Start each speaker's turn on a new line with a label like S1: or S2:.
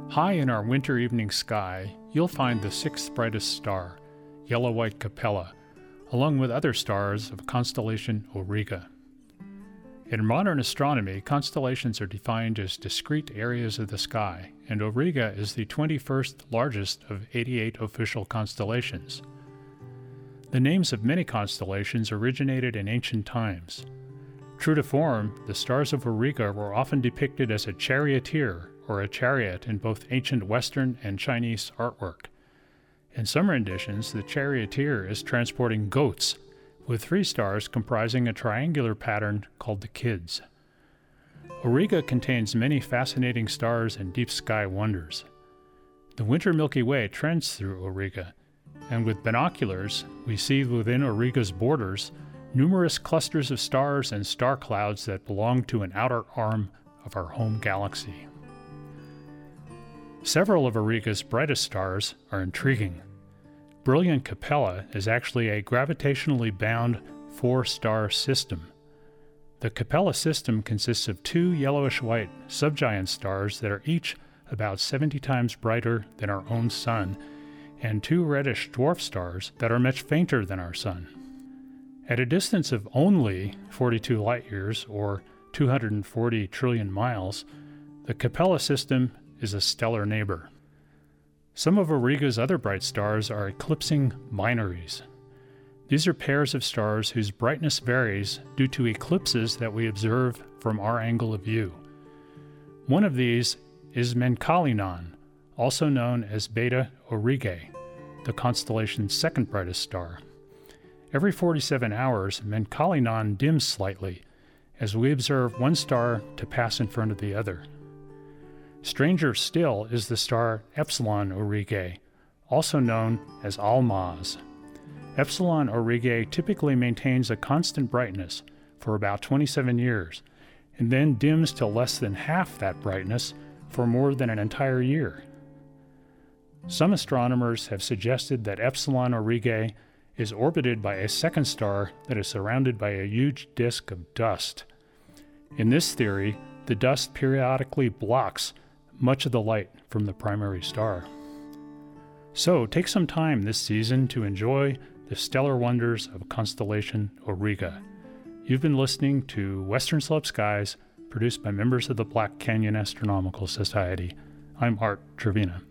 S1: High in our winter evening sky, you'll find the sixth brightest star, yellow-white Capella, along with other stars of constellation Auriga. In modern astronomy, constellations are defined as discrete areas of the sky, and Auriga is the 21st largest of 88 official constellations. The names of many constellations originated in ancient times. True to form, the stars of Auriga were often depicted as a charioteer or a chariot in both ancient Western and Chinese artwork. In some renditions, the charioteer is transporting goats, with 3 stars comprising a triangular pattern called the Kids. Auriga contains many fascinating stars and deep sky wonders. The winter Milky Way trends through Auriga, and with binoculars, we see within Auriga's borders numerous clusters of stars and star clouds that belong to an outer arm of our home galaxy. Several of Auriga's brightest stars are intriguing. Brilliant Capella is actually a gravitationally bound 4-star system. The Capella system consists of 2 yellowish-white subgiant stars that are each about 70 times brighter than our own Sun, and 2 reddish dwarf stars that are much fainter than our Sun. At a distance of only 42 light-years, or 240 trillion miles, the Capella system is a stellar neighbor. Some of Auriga's other bright stars are eclipsing binaries. These are pairs of stars whose brightness varies due to eclipses that we observe from our angle of view. One of these is Menkalinon, also known as Beta Aurigae, the constellation's second brightest star. Every 47 hours, Menkalinon dims slightly as we observe one star to pass in front of the other. Stranger still is the star Epsilon Aurigae, also known as Almaz. Epsilon Aurigae typically maintains a constant brightness for about 27 years, and then dims to less than half that brightness for more than an entire year. Some astronomers have suggested that Epsilon Aurigae is orbited by a second star that is surrounded by a huge disk of dust. In this theory, the dust periodically blocks much of the light from the primary star. So take some time this season to enjoy the stellar wonders of constellation Auriga. You've been listening to Western Slope Skies, produced by members of the Black Canyon Astronomical Society. I'm Art Trevina.